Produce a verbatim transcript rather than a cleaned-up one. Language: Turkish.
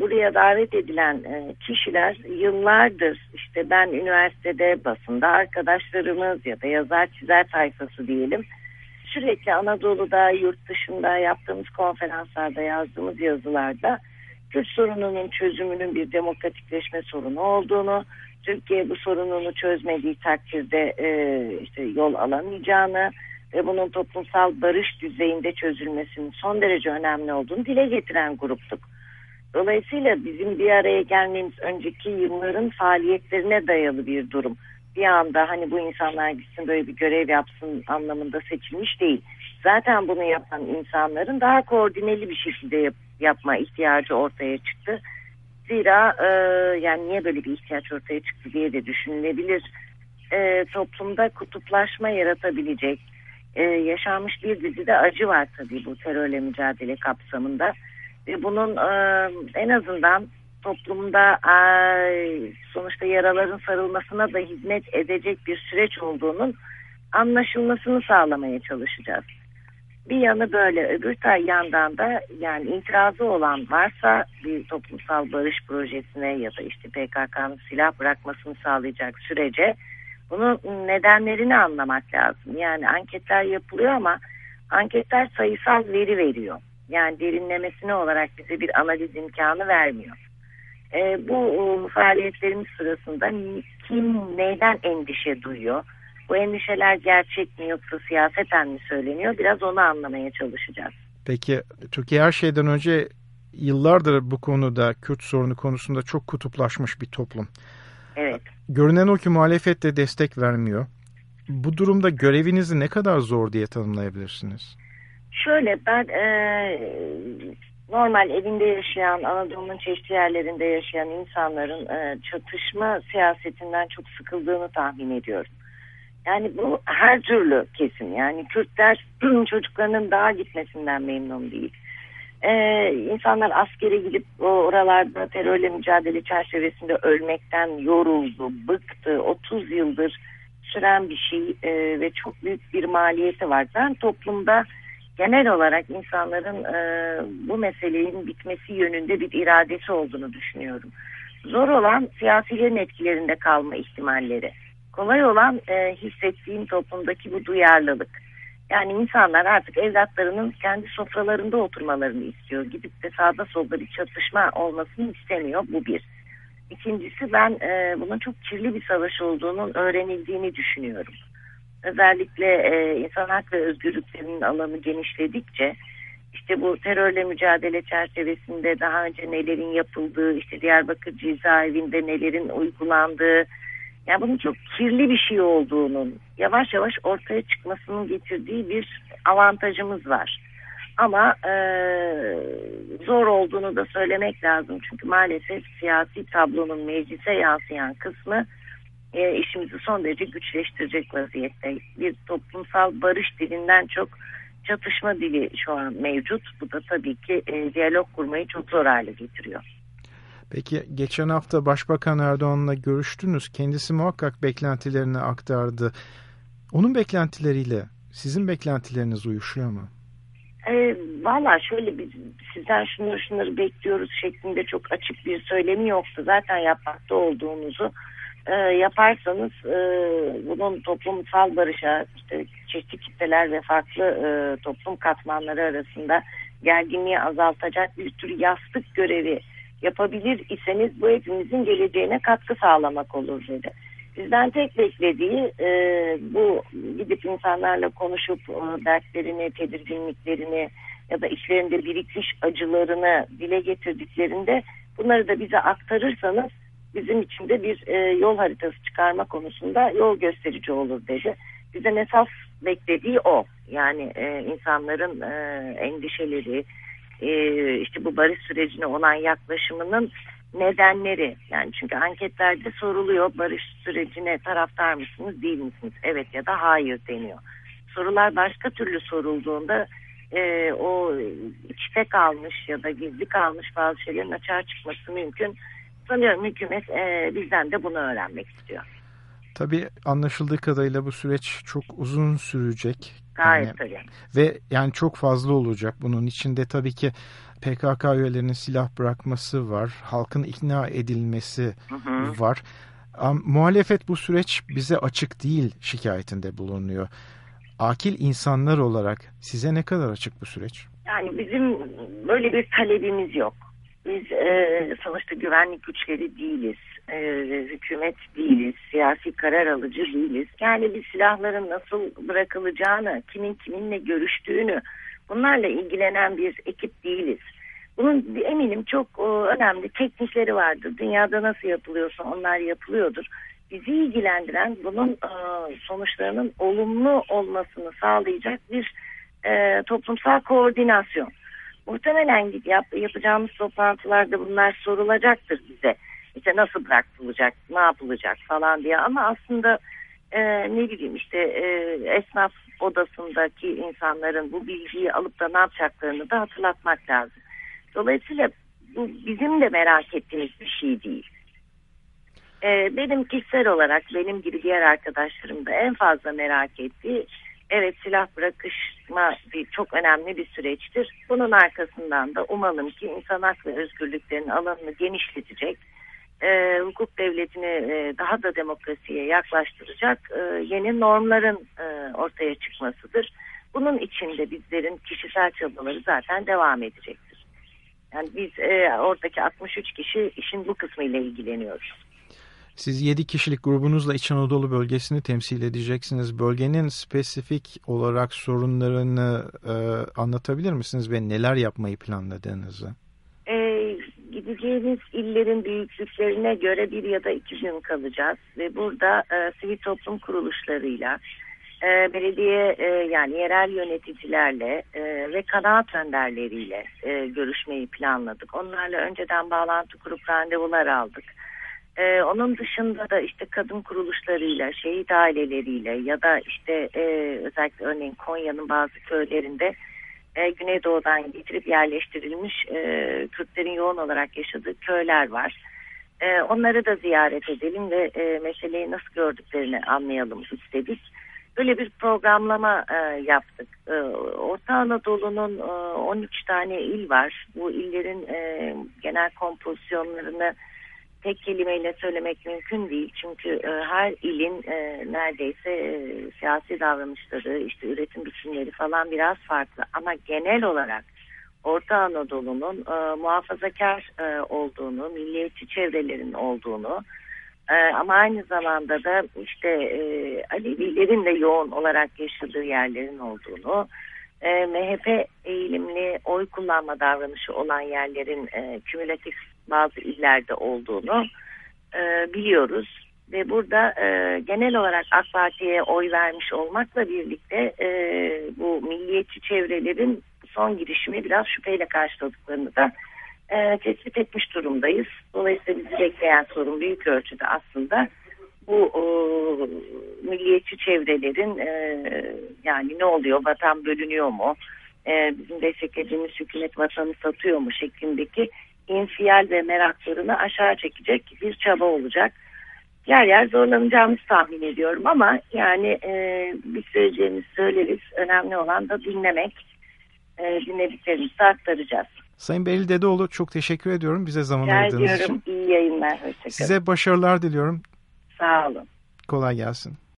buraya davet edilen e, kişiler yıllardır işte ben üniversitede, basında arkadaşlarımız ya da yazar çizer tayfası diyelim. Sürekli Anadolu'da, yurt dışında yaptığımız konferanslarda, yazdığımız yazılarda Kürt sorununun çözümünün bir demokratikleşme sorunu olduğunu, Türkiye bu sorununu çözmediği takdirde e, işte yol alamayacağını ve bunun toplumsal barış düzeyinde çözülmesinin son derece önemli olduğunu dile getiren gruptuk. Dolayısıyla bizim bir araya gelmemiz önceki yılların faaliyetlerine dayalı bir durum. Bir anda hani bu insanlar gitsin böyle bir görev yapsın anlamında seçilmiş değil. Zaten bunu yapan insanların daha koordineli bir şekilde yap, yapma ihtiyacı ortaya çıktı. Zira e, yani niye böyle bir ihtiyaç ortaya çıktı diye de düşünülebilir. E, toplumda kutuplaşma yaratabilecek e, yaşanmış bir dizide acı var tabii bu terörle mücadele kapsamında. Ve bunun e, en azından toplumda e, sonuçta yaraların sarılmasına da hizmet edecek bir süreç olduğunun anlaşılmasını sağlamaya çalışacağız. Bir yanı böyle, öbür yandan da yani itirazı olan varsa bir toplumsal barış projesine ya da işte P K K'nın silah bırakmasını sağlayacak sürece bunun nedenlerini anlamak lazım. Yani anketler yapılıyor ama anketler sayısal veri veriyor. Yani derinlemesine olarak bize bir analiz imkanı vermiyor. E, bu e, faaliyetlerimiz sırasında kim neyden endişe duyuyor? Bu endişeler gerçek mi yoksa siyaseten mi söyleniyor? Biraz onu anlamaya çalışacağız. Peki Türkiye her şeyden önce yıllardır bu konuda Kürt sorunu konusunda çok kutuplaşmış bir toplum. Evet. Görünen o ki muhalefet de destek vermiyor. Bu durumda görevinizi ne kadar zor diye tanımlayabilirsiniz? Şöyle ben e, normal evinde yaşayan, Anadolu'nun çeşitli yerlerinde yaşayan insanların e, çatışma siyasetinden çok sıkıldığını tahmin ediyorum. Yani bu her türlü kesim. Yani Kürtler çocuklarının dağa gitmesinden memnun değil. Ee, insanlar askere gidip oralarda terörle mücadele çerçevesinde ölmekten yoruldu, bıktı. otuz yıldır süren bir şey e, ve çok büyük bir maliyeti var. Ben toplumda genel olarak insanların e, bu meselenin bitmesi yönünde bir iradesi olduğunu düşünüyorum. Zor olan siyasilerin etkilerinde kalma ihtimalleri. Kolay olan e, hissettiğim toplumdaki bu duyarlılık. Yani insanlar artık evlatlarının kendi sofralarında oturmalarını istiyor. Gidip de sağda solda bir çatışma olmasını istemiyor. Bu bir. İkincisi ben e, bunun çok kirli bir savaş olduğunun öğrenildiğini düşünüyorum. Özellikle e, insan hak ve özgürlüklerinin alanı genişledikçe işte bu terörle mücadele çerçevesinde daha önce nelerin yapıldığı, işte Diyarbakır cezaevinde nelerin uygulandığı, yani bunun çok kirli bir şey olduğunun yavaş yavaş ortaya çıkmasının getirdiği bir avantajımız var. Ama e, zor olduğunu da söylemek lazım. Çünkü maalesef siyasi tablonun meclise yansıyan kısmı e, işimizi son derece güçleştirecek vaziyette. Bir toplumsal barış dilinden çok çatışma dili şu an mevcut. Bu da tabii ki e, diyalog kurmayı çok zor hale getiriyor. Peki geçen hafta Başbakan Erdoğan'la görüştünüz. Kendisi muhakkak beklentilerini aktardı. Onun beklentileriyle sizin beklentileriniz uyuşuyor mu? E, Valla şöyle biz sizden şunları şunları bekliyoruz şeklinde çok açık bir söylemi yoktu. Zaten yapmakta olduğunuzu e, yaparsanız e, bunun toplumsal barışa, işte çeşitli kitleler ve farklı e, toplum katmanları arasında gerginliği azaltacak bir tür yastık görevi yapabilir iseniz bu hepimizin geleceğine katkı sağlamak olur dedi. Bizden tek beklediği e, bu gidip insanlarla konuşup e, dertlerini, tedirginliklerini ya da içlerinde birikmiş acılarını dile getirdiklerinde bunları da bize aktarırsanız bizim için de bir e, yol haritası çıkarma konusunda yol gösterici olur dedi. Bizden esas beklediği o. Yani e, insanların e, endişeleri, e, işte bu barış sürecine olan yaklaşımının nedenleri. Yani çünkü anketlerde soruluyor, barış sürecine taraftar mısınız, değil misiniz? Evet ya da hayır deniyor. Sorular başka türlü sorulduğunda e, o içte kalmış ya da gizli kalmış bazı şeylerin açığa çıkması mümkün. Sanıyorum hükümet e, bizden de bunu öğrenmek istiyor. Tabii anlaşıldığı kadarıyla bu süreç çok uzun sürecek. Gayet yani, tabii. ve yani çok fazla olacak. Bunun içinde tabii ki P K K üyelerinin silah bırakması var. Halkın ikna edilmesi Hı hı. var. Ama muhalefet bu süreç bize açık değil şikayetinde bulunuyor. Akil insanlar olarak size ne kadar açık bu süreç? Yani bizim böyle bir talebimiz yok. Biz e, sonuçta güvenlik güçleri değiliz, e, hükümet değiliz, siyasi karar alıcı değiliz. Yani biz silahların nasıl bırakılacağını, kimin kiminle görüştüğünü, bunlarla ilgilenen bir ekip değiliz. Bunun eminim çok e, önemli teknikleri vardır. Dünyada nasıl yapılıyorsa onlar yapılıyordur. Bizi ilgilendiren bunun e, sonuçlarının olumlu olmasını sağlayacak bir e, toplumsal koordinasyon. Muhtemelen yap, yapacağımız toplantılarda bunlar sorulacaktır bize. İşte nasıl bırakılacak, ne yapılacak falan diye. Ama aslında e, ne bileyim işte e, esnaf odasındaki insanların bu bilgiyi alıp da ne yapacaklarını da hatırlatmak lazım. Dolayısıyla bu bizim de merak ettiğimiz bir şey değil. E, benim kişisel olarak benim gibi diğer arkadaşlarım da en fazla merak ettiği, evet, silah bırakışma bir, çok önemli bir süreçtir. Bunun arkasından da umalım ki insan hak ve özgürlüklerin alanını genişletecek, e, hukuk devletini e, daha da demokrasiye yaklaştıracak e, yeni normların e, ortaya çıkmasıdır. Bunun için de bizlerin kişisel çabaları zaten devam edecektir. Yani biz e, oradaki altmış üç kişi işin bu kısmıyla ilgileniyoruz. Siz yedi kişilik grubunuzla İç Anadolu bölgesini temsil edeceksiniz. Bölgenin spesifik olarak sorunlarını e, anlatabilir misiniz ve neler yapmayı planladığınızı? E, gideceğimiz illerin büyüklüklerine göre bir ya da iki gün kalacağız ve burada e, sivil toplum kuruluşlarıyla, e, belediye e, yani yerel yöneticilerle e, ve kanaat önderleriyle e, görüşmeyi planladık. Onlarla önceden bağlantı kurup randevular aldık. Ee, onun dışında da işte kadın kuruluşlarıyla, şehit aileleriyle ya da işte e, özellikle örneğin Konya'nın bazı köylerinde e, Güneydoğu'dan getirip yerleştirilmiş e, Kürtlerin yoğun olarak yaşadığı köyler var. E, onları da ziyaret edelim ve e, meseleyi nasıl gördüklerini anlayalım istedik. Böyle bir programlama e, yaptık. E, Orta Anadolu'nun e, on üç tane il var. Bu illerin e, genel kompozisyonlarını tek kelimeyle söylemek mümkün değil. Çünkü e, her ilin e, neredeyse e, siyasi davranışları, işte üretim biçimleri falan biraz farklı. Ama genel olarak Orta Anadolu'nun e, muhafazakar e, olduğunu, milliyetçi çevrelerin olduğunu e, ama aynı zamanda da işte e, Alevilerin de yoğun olarak yaşadığı yerlerin olduğunu, e, M H P eğilimli oy kullanma davranışı olan yerlerin e, kümülatif bazı illerde olduğunu e, biliyoruz ve burada e, genel olarak AK Parti'ye oy vermiş olmakla birlikte e, bu milliyetçi çevrelerin son girişimi biraz şüpheyle karşıladıklarını da e, tespit etmiş durumdayız. Dolayısıyla bizi bekleyen sorun büyük ölçüde aslında bu e, milliyetçi çevrelerin e, yani ne oluyor, vatan bölünüyor mu, e, bizim desteklediğimiz hükümet vatanı satıyor mu şeklindeki infial ve meraklarını aşağı çekecek bir çaba olacak. Yer yer zorlanacağımızı tahmin ediyorum ama yani e, biz söyleyeceğimizi söyleriz. Önemli olan da dinlemek. E, dinlediklerimizi aktaracağız. Sayın Beril Dedeoğlu, çok teşekkür ediyorum bize zaman Rica ayırdığınız ediyorum. için. İyi yayınlar. Hoşçakalın. Size başarılar diliyorum. Sağ olun. Kolay gelsin.